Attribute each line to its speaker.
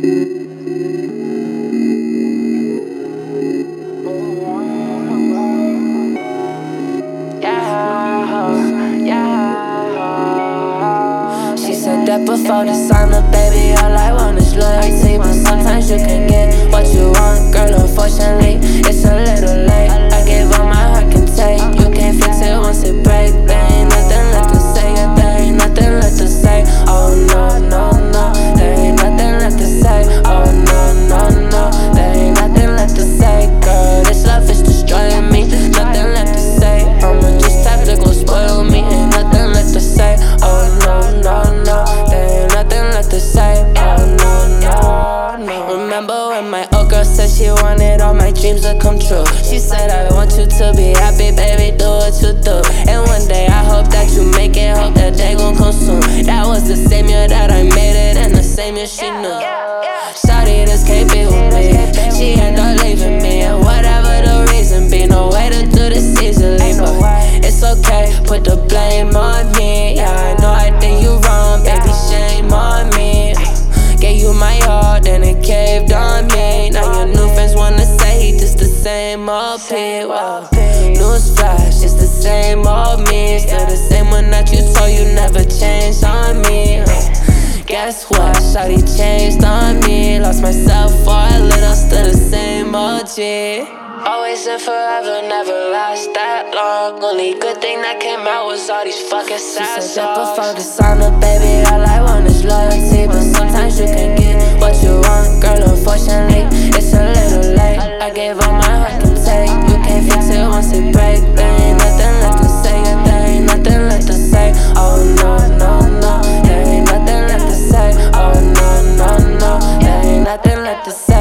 Speaker 1: She said that before the sign up, baby, all I want is loyalty. But sometimes you can get what you want, girl, unfortunately, it's a little late. I gave all my heart can take, you can't fix it once it breaks. There ain't nothing left to say, yeah, there ain't nothing left to say. Oh no, no, no, there ain't nothing left to say. Oh no, no, no, there ain't nothing left to say. Girl, this love is destroying me, nothing left to say. I'ma just type to go spoil me, ain't nothing left to say. Oh no, no, no, there ain't nothing left to say. Oh no, no, no. Remember when my old girl said she wanted all my dreams to come true? She said, I want you to be happy, baby, do what you do. And one day I hope that you make it, hope that day gon' come soon. That was the same year that I made it, and the same year she knew. Shawty, this can't be with me. She end up leaving me, and whatever the reason be, no way to do this easily. But it's okay, put the blame on me. Yeah, I know I did you wrong, baby, shame on me. Gave you my heart, then it caved on me. Now your new friends wanna say he just the same old P. Well, newsflash, it's the same old me. Still the same one that you told you never changed on me. Guess what? Shawty changed on me. Lost myself for a little, still the same old G. Always and forever, never last that long. Only good thing that came out was all these fucking sad songs. She said that before the sign up, baby, all I want is loyalty. But sometimes you can get what you want, girl, unfortunately, it's a little late. I gave all my heart can take, you can't fix it once it breaks. There ain't nothing left to say, yeah, there ain't nothing left to say. Oh no, no, no, there ain't nothing left to say. Oh no, no, no, there ain't nothing left to say.